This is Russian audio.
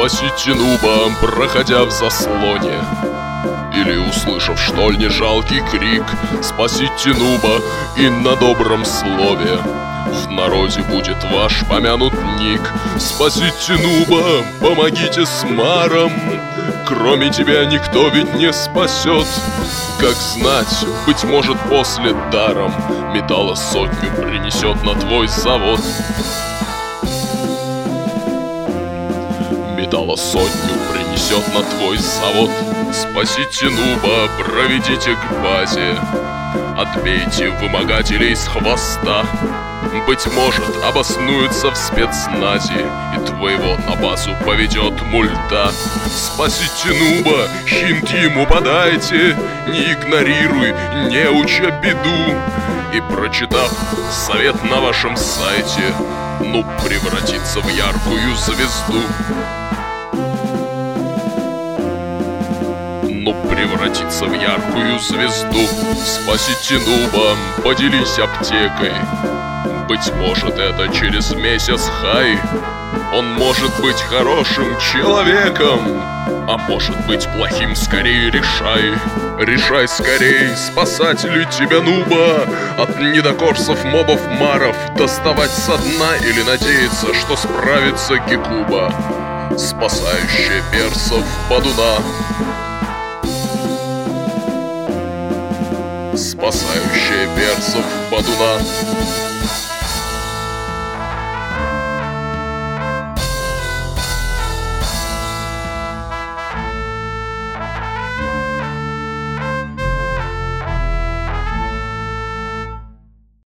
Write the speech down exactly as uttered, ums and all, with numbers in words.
Спасите нуба, проходя в заслоне. Или услышав штоль не жалкий крик, спасите нуба и на добром слове в народе будет ваш помянут ник. Спасите нуба, помогите с маром, кроме тебя никто ведь не спасет. Как знать, быть может после даром металла сотню принесет на твой завод. Металла сотню принесет на твой завод. Спасите нуба, проведите к базе, отбейте вымогателей с хвоста. Быть может, обоснуется в спецназе и твоего на базу поведет мульта. Спасите нуба, хинт ему подайте, не игнорируй, не уча беду. И прочитав совет на вашем сайте, нуб превратится в яркую звезду. Нуб превратится в яркую звезду. Спасите нуба, поделись аптекой. Быть может, это через месяц хай. Он может быть хорошим человеком, а может быть плохим, скорее решай. Решай скорей, спасать ли тебя нуба от недокорсов, мобов, маров, доставать со дна или надеяться, что справится Гекуба, спасающая персов падуна. Спасающая персов падуна.